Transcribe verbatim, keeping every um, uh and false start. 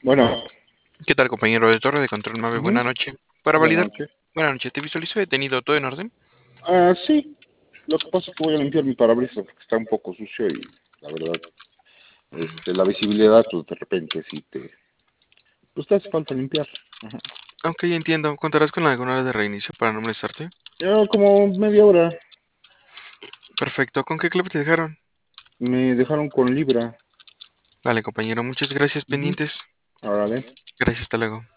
Bueno, ¿Qué tal, compañero de torre de control Mave? ujú, Buenas noches. Para buenas validar, noches. buenas noches. ¿Te visualizo detenido? ¿Todo en orden? Ah, sí, lo que pasa es que voy a limpiar mi parabrisas porque está un poco sucio y la verdad, este, la visibilidad, pues de repente sí te, pues te hace falta limpiar. Ajá. Ok, entiendo. ¿Contarás con alguna hora de reinicio para no molestarte? Ya como media hora Perfecto. ¿Con qué clave te dejaron? me dejaron con Libra. Vale, compañero. Muchas gracias, Ujú. pendientes. Órale. Gracias, hasta luego.